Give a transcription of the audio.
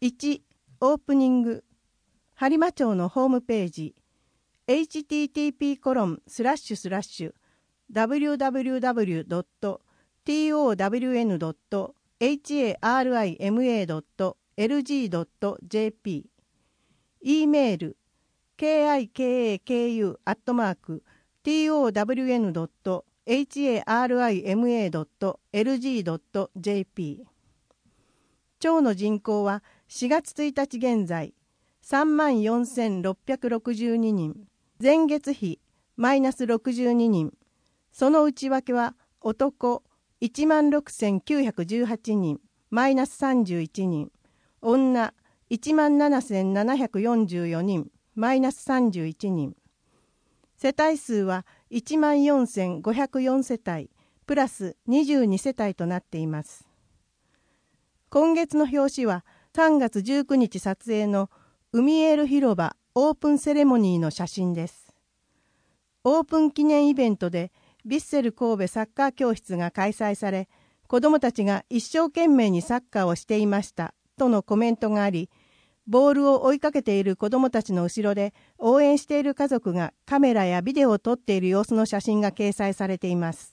1、オープニング。播磨町のホームページ http://www.town.harima.lg.jp E メール kikaku@town.harima.lg.jp 町の人口は4月1日現在34,662人、前月比マイナス62人、その内訳は男16,918人、マイナス31人、女17,744人、マイナス31人、世帯数は14,504世帯、プラス22世帯となっています。今月の表紙は3月19日撮影の海エール広場オープンセレモニーの写真です。オープン記念イベントでヴィッセル神戸サッカー教室が開催され、子どもたちが一生懸命にサッカーをしていましたとのコメントがあり、ボールを追いかけている子どもたちの後ろで応援している家族がカメラやビデオを撮っている様子の写真が掲載されています。